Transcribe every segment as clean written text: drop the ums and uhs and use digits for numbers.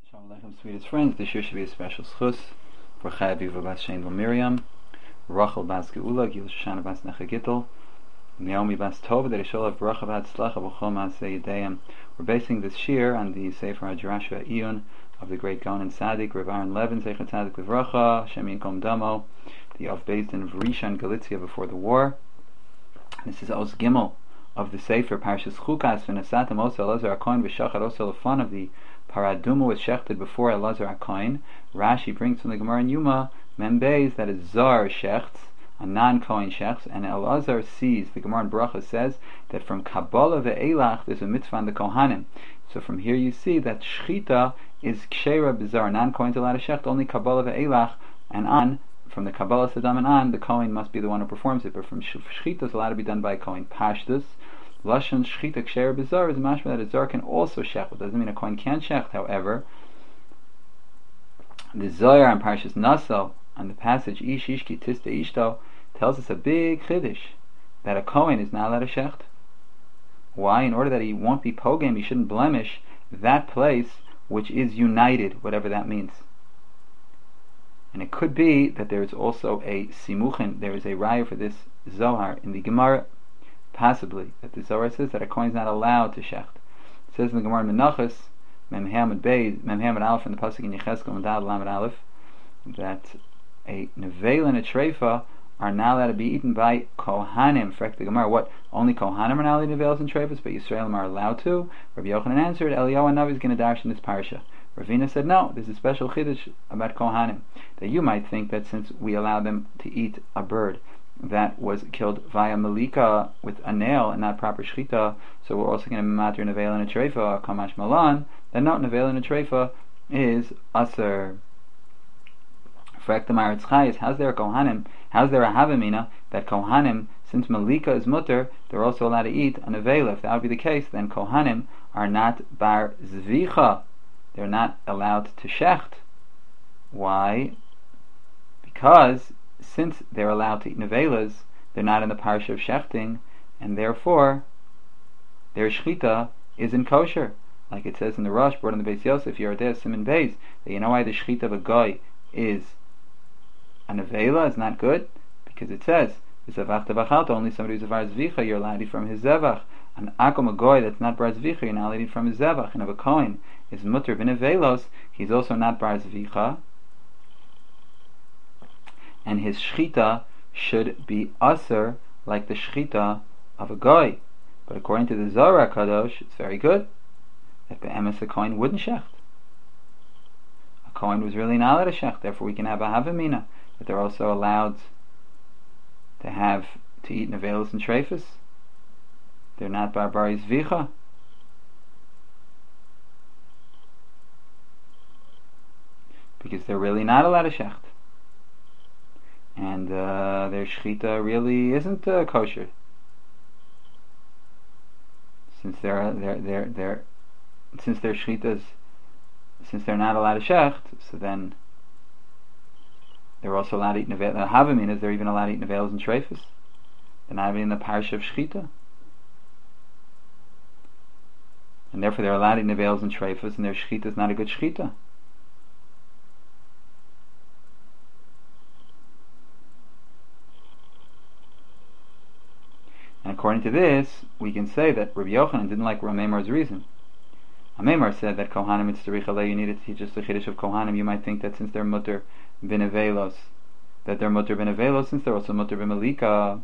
Shalom Aleichem, sweetest friends. This year should be a special schus for Chaya Biva Bas Shein Vel Miriam, Rachel Bas Geula, Gil Shoshana Bas Necha Gittel, Naomi Bas Tova, that Ishol of Bracha V'Hatzlacha B'chol Maaseh Yedayim. We're basing this year on the Sefer HaJerashua Iyun of the great Gaon and Tzaddik, Rav Aaron Levin, Zecher Tzaddik Livracha, Shem Yinkom Damo, the of based in Vrishan, Galicia before the war. This is Oz Gimel of the Sefer Parshas Chukas V'Nasatem Osa Elazar HaKohen V'Shachar Osa Lefan of the Paraduma was shechted before Elazar HaKohen. Rashi brings from the Gemara in Yuma Membeis that is Zar shechts, a non-Kohen shechts, and Elazar sees, the Gemara in Bracha says that from Kabbalah ve'elach there's a mitzvah on the Kohanim. So from here you see that Shchita is Kshera B'Zar, non-Kohen's allowed to shecht, only Kabbalah ve'elach, and on, from the Kabbalah Saddam and on, the Kohen must be the one who performs it, but from Shchita is allowed to be done by a Kohen. Pashtus Lashon Shchita Ksher B'Zar is mashma that a Zar can also shecht. It doesn't mean a Kohen can't shecht. However, the Zohar on Parshas Naso, on the passage Ish Ishki Tista Ishto, tells us a big chiddush that a Kohen is not allowed to shecht. Why? In order that he won't be pogam, he shouldn't blemish that place which is united, whatever that means. And it could be that there is also a simuchin, there is a raya for this Zohar in the Gemara, possibly, that the Zohar says that a Kohen is not allowed to shecht. It says in the Gemara Menachos, Memhamad Aleph, in the pasuk in Yechezkel Medad Lamed Aleph, that a nevel and a treifa are not allowed to be eaten by Kohanim. In fact, the Gemara, what? Only Kohanim are not allowed to eat nevels and treifas, but Yisraelim are allowed to? Rabbi Yochanan answered, Eliyahu Navi is going to dash in this parsha. Ravina said, no, there's a special chiddush about Kohanim, that you might think that since we allow them to eat a bird that was killed via malika with a nail and not proper shchita, so we're also going to matter nevel and a treifa, kamash malan, then no, nevel and a treifa is aser. How's there a Kohanim? How's there a Havamina that Kohanim, since Malika is mutter, they're also allowed to eat a nevela? If that would be the case, then Kohanim are not bar zvicha. They're not allowed to shecht. Why? Because since they're allowed to eat nevelas, they're not in the parsha of shechting, and therefore their shchita isn't kosher. Like it says in the Rosh, brought in the Beis Yosef, Yerodeh Siman Beis, that you know why the shchita of a guy is a nevela is not good, because it says only somebody who's a bar zvicha you're allowed to eat from his zevach. An akom a goy that's not bar zvicha you're not allowed to eat from his zevach. And if a kohen is mutter b'nevelos, he's also not bar zvicha, and his shchita should be aser like the shchita of a goy. But according to the Zohar Kadosh, it's very good that be'emes a kohen wouldn't shecht. A kohen was really not allowed to shecht. Therefore, we can have a havamina that they're also allowed to eat nevelos and treifas. They're not barbaris vicha. Because they're really not allowed to shecht. And their shchita really isn't kosher. Since they're shchitas, since they're not allowed to shecht, so then they're also allowed to eat nevel. The Havamin is they're even allowed to eat nevelos and treifas. They're not even in the parsha of shchita, and therefore they're allowed to eat nevelos and treifas, and their shchita is not a good shchita. And according to this, we can say that Rabbi Yochanan didn't like Ramemar's reason. Ramemar said that Kohanim mitzvah you needed to teach us the chiddush of Kohanim. You might think that since they're mutter b'nevelos, that they're mutter b'nevelos since they're also mutter b'malika.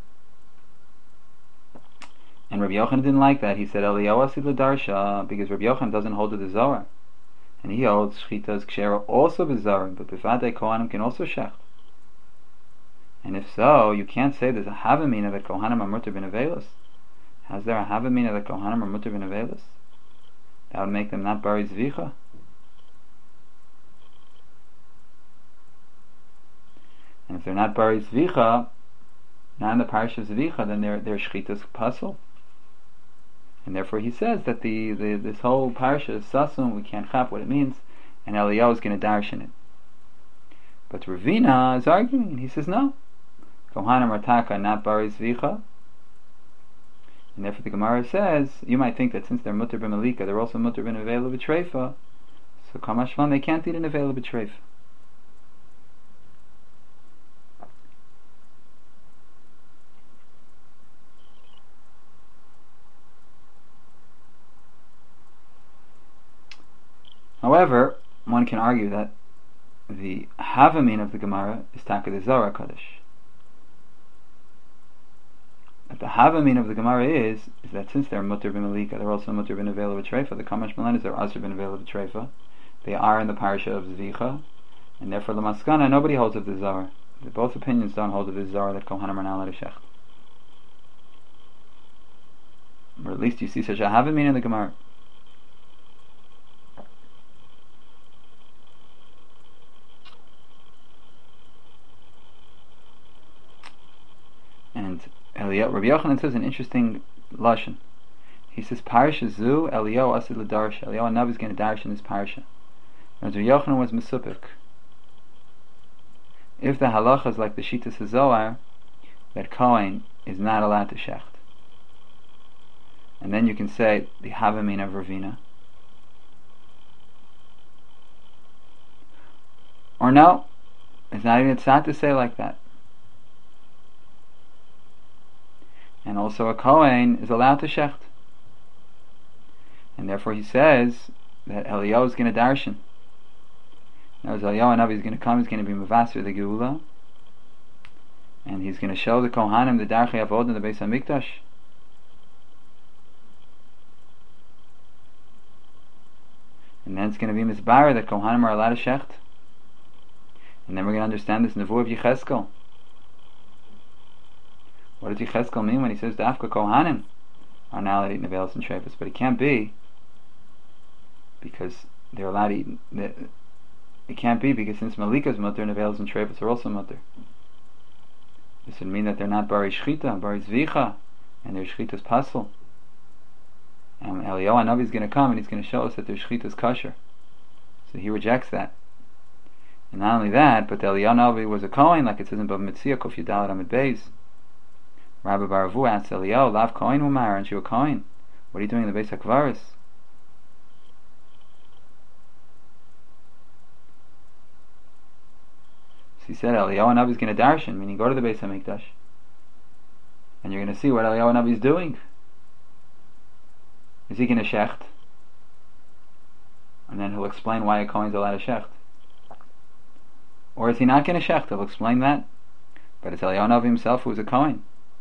And Rabbi Yochanan didn't like that. He said Eliyahu asid l'darsha, because Rabbi Yochanan doesn't hold to the Zohar, and he holds shchita's kshera also b'Zohar, but b'fadei Kohanim can also shecht. And if so, you can't say there's a havamina that Kohanim are mutter b'nevelos. How's there a havamina that Kohanim are mutter b'nevelos? That would make them not bari zvicha. And if they're not bari zvicha, not in the parsha of zvicha, then their shchita's puzzle. And therefore he says that this whole parsha is sasum, we can't chap what it means, and Eliyahu is going to darshan it. But Ravina is arguing, and he says no. Kohanim are taka, not bari zvicha. And therefore the Gemara says, you might think that since they're mutter b'malika, they're also mutter b'nevela b'treifa. So Kamashvan, they can't eat an Avela B'Treif. However, one can argue that the Havamin of the Gemara is Taka the Zohar Kaddish. But the Havamin of the Gemara is that since they're Mutter bin Malika, they're also Mutter bin Avela B'Treifa. The Kamash Malan is they're Asr bin Avela B'Treifa. They are in the parasha of Zvicha, and therefore the Maskana, nobody holds of the Zohar. Both opinions don't hold of the Zohar that Kohanim are not allowed to shecht. Or at least you see such a Havamin in the Gemara. And Rabbi Yochanan says an interesting lashon. He says, "Parasha zu Eliyahu asid l'darsh." Eliyahu Navi is going to darsh in this parasha. And Rabbi Yochanan was mesupik. If the halacha is like the Shitas Zohar, that Kohen is not allowed to shecht, and then you can say the Havamin of Ravina, or no, it's not even tzad to say like that. And also a Kohen is allowed to shecht. And therefore he says that Eliyahu is going to darshan. Now as Eliyahu Navi is going to come, he's going to be Mavasir the Geula, and he's going to show the Kohanim the Darchei Avodah in the Beis HaMikdash. And then it's going to be Mizbar that Kohanim are allowed to shecht. And then we're going to understand this Nevuah of Yecheskel. What does Yecheskel mean when he says Dafka Kohanim are now allowed to eat Nevelos and Treifas? But it can't be because they're allowed to eat. It can't be because since Malika's mutter, Nevelos and Treifas are also mutter. This would mean that they're not Bari Shchita, Bari Zvicha, and their Shchita's Pasel. And Eliyahu Navi is going to come and he's going to show us that their Shchita's kosher. So he rejects that. And not only that, but Eliyahu Navi was a Kohen, like it says in Bava Metzia, Kof Yudalet Amid Beis. Rabbi Baravu asked Eliyahu, "Lav Kohen Umar, aren't you a Kohen? What are you doing in the Beis HaKvaris?" So he said, Eliyahu Navi is going to darshan, meaning go to the Beis HaMikdash, and you're going to see what Eliyahu Navi is doing. Is he going to shecht? And then he'll explain why a Kohen is allowed to shecht. Or is he not going to shecht? He'll explain that. But it's Eliyahu Navi himself who is a Kohen.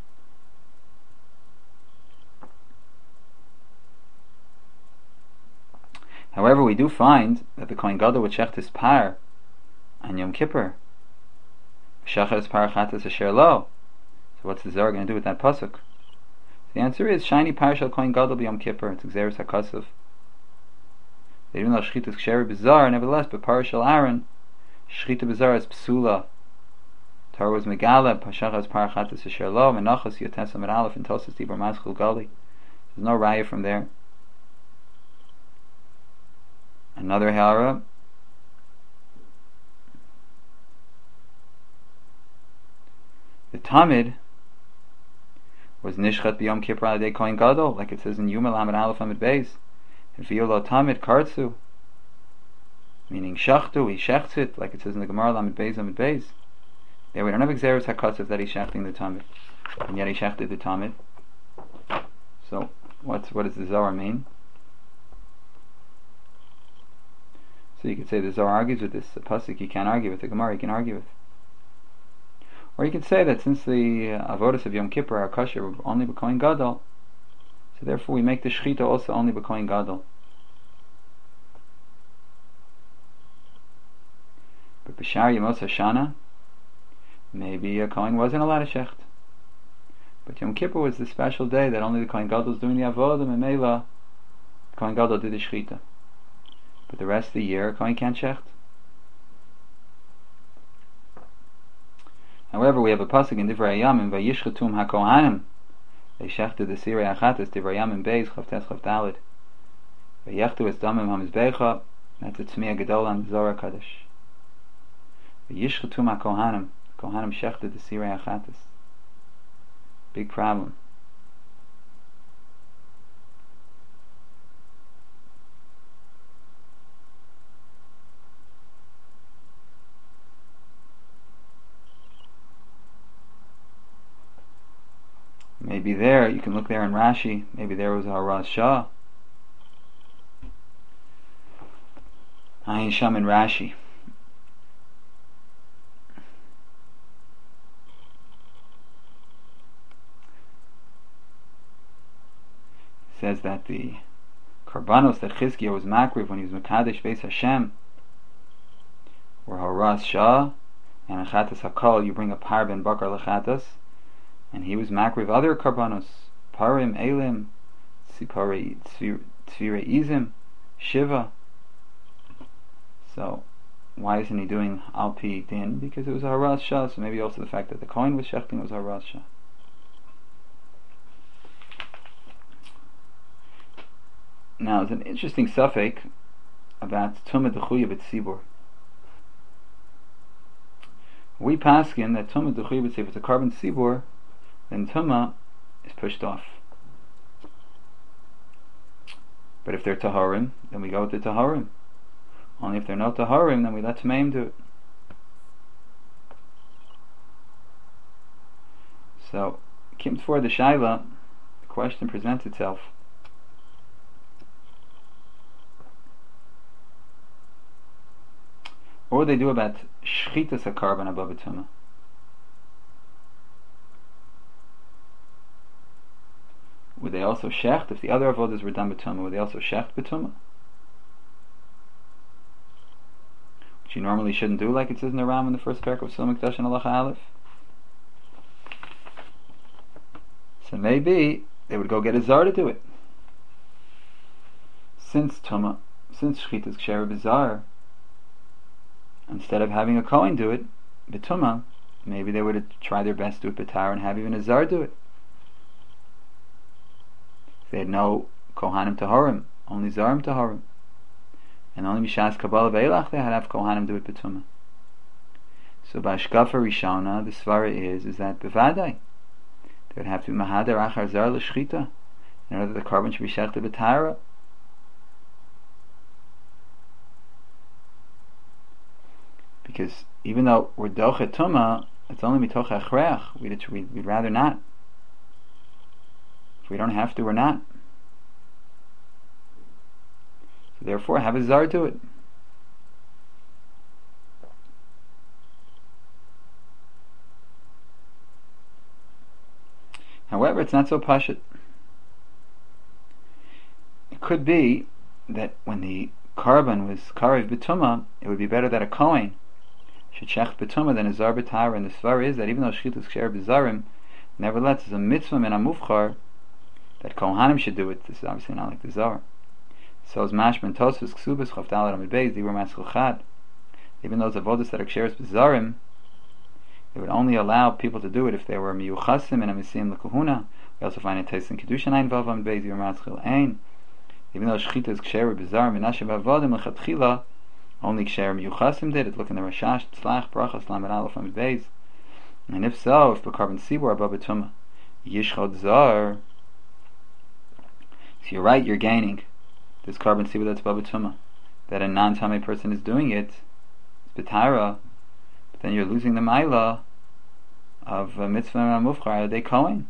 However, we do find that the Kohen Gadol would shecht his par on Yom Kippur. Shachas par chatas asher lo. So what's the Zohar going to do with that pasuk? The answer is shiny par shel Kohen Gadol b'Yom Kippur. It's Xeris HaKasav. Even though shchita is ksher bizarre, nevertheless, but par shel Aaron, shchita bizarre is psula. Torah was megala shachas par chatas asher lo menachas yotes amid aleph and Tosas Dibur Maschul Gali. There's no raya from there. Another hara. The Tamid was nishchat b'Yom Kippur al Yedei Kohen Gadol, like it says in Yuma Lamed Aleph Amid Beis. V'yolo Tamid kartzu, meaning shachtu, he shechts it, like it says in the Gemara Lamed Beis Amid Beis. There we don't have Xeris HaKasav that he's shechting the Tamid, and yet he shechted the Tamid. So what does the Zohar mean? So you could say the Zohar argues with this. The pasuk you can't argue with. The Gemara you can argue with. Or you could say that since the avodas of Yom Kippur are kosher only b'Kohen Gadol, so therefore we make the shechita also only b'Kohen Gadol. But b'Shar Yemos HaShana, maybe a Kohen wasn't allowed to shecht. But Yom Kippur was the special day that only the Kohen Gadol is doing the avodah, and Meila, the Kohen Gadol did the shechita. But the rest of the year, a Kohen can't shecht. However, we have a pasuk in Divrei Yamim, Vayishchetum HaKohanim. They shechted the Sirei Achatas, Divrei Yamim Beis, Chavtes Chavdalid. Vayechtu es Damim HaMizbecha, that's a Tzmiya Gedol on the Zohar Kaddish. Vayishchetum HaKohanim. The Kohanim shechted the Sirei Achatas. Big problem. maybe there, you can look there in Rashi, maybe there was Haras Shah. Ayin Sham in Rashi. Says that the Karbanos that Chizkiah was makriv when he was Mekadesh Beis Hashem were Haras Shah and Achatas Hakol. You bring a par ben bakar lechatas, and he was makriv other Karbanos, Parim, Elim, Tzvire Izim, Shiva. So why isn't he doing Alpi Din? Because it was a Haras Shah, so maybe also the fact that the Kohen was shechting was Haras Shah. Now, there's an interesting suffix about Tumah Dechuya B'Tzibur. We paskin that Tumah Dechuya B'Tzibur, if it's a carbon Tzibur, then Tumah is pushed off. But if they're Taharim, then we go with the Taharim. Only if they're not Taharim, then we let Tamaim do it. So, Kim Tfor the Shaila, the question presents itself. What would they do about Shchitas HaKarban above a Tumah? Would they also shecht? If the other avodas were done b'tumah, would they also shecht b'tumah? Which you normally shouldn't do, like it says in the Ram in the first parak of Sul Mikdash and Halacha Aleph. So maybe they would go get a zar to do it. Since Tumah, since Shchitas Ksher b'zar, instead of having a Kohen do it, b'tumah, maybe they would try their best to do it b'tar and have even a zar do it. If they had no Kohanim Taharim, only Zarim Taharim, and only Mishas Kabbalah Ve'elach, they had to have Kohanim do it b'tumah. So b'ashkafa Rishona, the svara is that b'vadai, they would have to be Mahader Achar Zar l'shchita, in order that the carbon should be shechted b'tara. Because even though we're dochet tumah, it's only mitoch achreach. We'd rather not. If we don't have to, we're not. So therefore, have a zar do it. However, it's not so pashut. It could be that when the carbon was karev b'tumah, it would be better that a kohen should shecht b'tumah than a zar b'tara. And the svar is that even though shchitus ksher b'zarim, nevertheless, it's a mitzvah min amufchar that kohanim should do it. This is obviously not like the zar. So as mashman tosfos ksubas chavdal amid beis divrei maskul chad. Even those avodas that are ksheres b'zarim, it would only allow people to do it if they were miyuchasim and amisim l'kuhuna. We also find a taste in kedushin ein vav amid beis divrei maskul ein. Even though shchitas ksher b'zarim menashe b'avodim l'chatchila, only ksher miyuchasim did it. Look in the Rashash Tzlach Brachas Lamed Aleph Amid Beis. And if so, if the carbon sibur above b'tumah yishchod zar, so you're right, you're gaining this carbon sibur that's above b'tumah, that a non-tamei person is doing it, it's b'tara, but then you're losing the maila of mitzvah mufchar they kohen.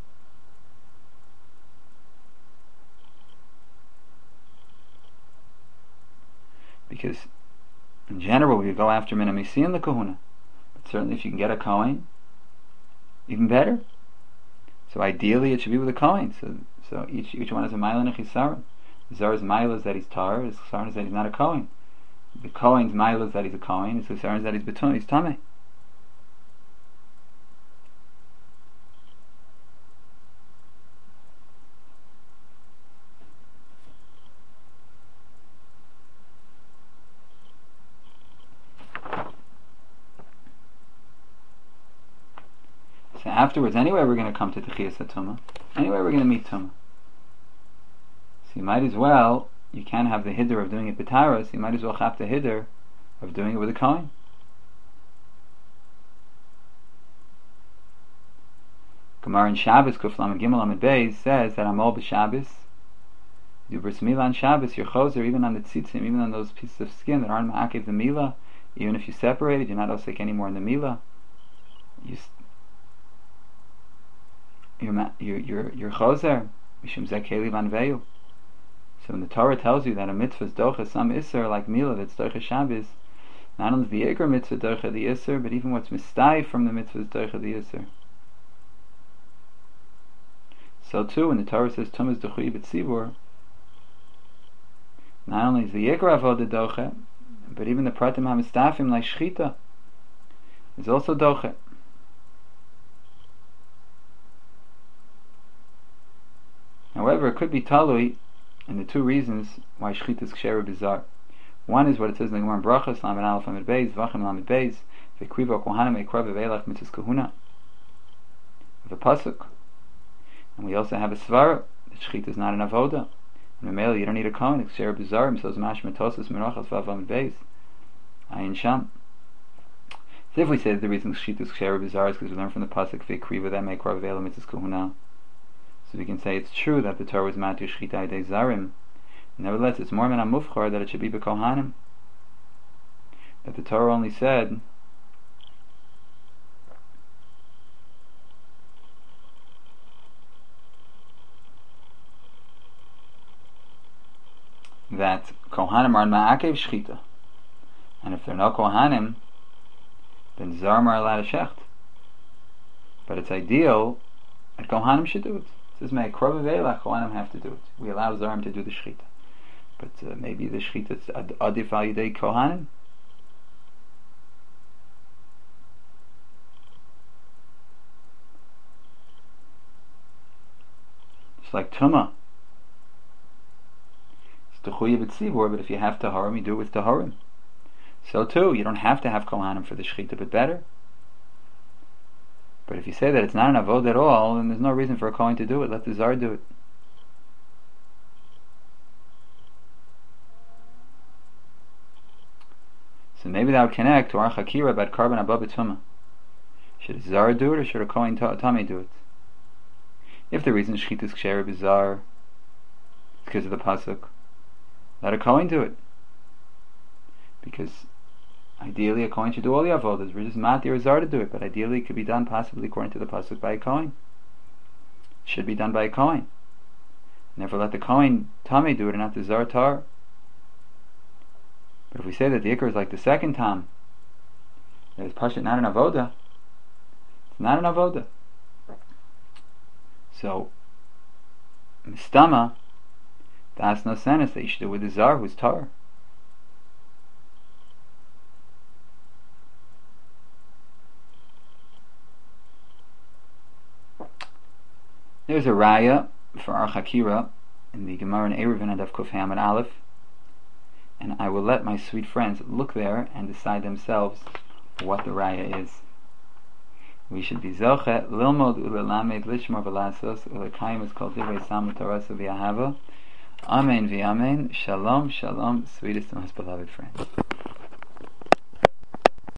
Because in general, we go after min hamisi and the kahuna, but certainly if you can get a kohen, even better. So ideally, it should be with a kohen. So each one has a mila and a chisaron. The zar's mila is that he's tar. His chisaron is that he's not a kohen. The kohen's mila is that he's a kohen. His chisaron is that he's betun. He's tamei. Afterwards, anyway, we're going to come to Techiyas HaTumah. Anyway, we're going to meet Tumah. So you might as well, you can't have the hiddur of doing it b'tara, so you might as well have the hiddur of doing it with a kohen. Gemara in Shabbos, Kuf Lamed Gimel Lamed Beis, says that Amol b'Shabbos, you bris milah on Shabbos, your choser, even on the tzitzim, even on those pieces of skin that aren't ma'akev the milah, even if you separate it, you're not osik anymore in the milah. you're choser mishum zeh keli vanveyu. So when the Torah tells you that a mitzvah is docha some iser like milah, it's docha Shabbos, not only the ikar mitzvah docha the iser, but even what's mistay from the mitzvah is docha the iser. So too, when the Torah says tumas duchui b'tzibur, not only is the ikar avodah docha, but even the pratim hamistafim like shchita is also docha. However, it could be talui in the two reasons why shchita is ksher bizarre. One is what it says in the Gemara in Brachos, Lamed Aleph Lamed Beis, Vachim Lamed Beis, V'krivo kohanim ekrav v'elach mitzvus kahuna, of a pasuk. And we also have a svara that shchita is not an avoda. And Mamela, you don't need a kohen, it's ksher bizarre. So mash metosis merachas vav Lamed Beis, ayin sham. So if we say that the reason shchita is ksher bizarre is because we learn from the pasuk V'krivo that ekrav v'elach mitzvus kahuna. So we can say it's true that the Torah was matu shchita idei zarim. Nevertheless, it's more min hamufchar that it should be b'kohanim. That the Torah only said that kohanim are ma'akev shchita, and if they're no kohanim, then zarim are allowed to shecht. But it's ideal that kohanim should do it. It says me'ekrav v'elach, kohanim have to do it. We allow zarim to do the shchita. But maybe the shchita is adif al yidei kohanim. It's like tumah. It's t'chuya b'tzibur, but if you have taharim, you do it with taharim. So too, you don't have to have kohanim for the shchita, but better. But if you say that it's not an avod at all, then there's no reason for a kohen to do it. Let the zar do it. So maybe that would connect to our chakira about carbon above b'tumah. Should a zar do it, or should a kohen tamei do it? If the reason shchita is ksher b'zar is because of the pasuk, let a kohen do it. Because ideally a kohen should do all the avodas. We're just matir a zar to do it, but ideally it could be done possibly according to the pasuk by a kohen. It should be done by a kohen. Never let the kohen tamei do it and not the zar tar. But if we say that the ikar is like the second tam, that it's pashut not an avoda, it's not an avoda. So, mistama, that's no sense that you should do with the zar who's tar. There's a raya for our chakira in the Gemara in Eruvin and Daf Kuf Ham and Aleph, and I will let my sweet friends look there and decide themselves what the raya is. We should be zoche lilmod ulelamed lishmor v'lasos ulekayim is called divrei samu torasa v'yahava. Amen v'amen. Shalom, shalom, sweetest and most beloved friends.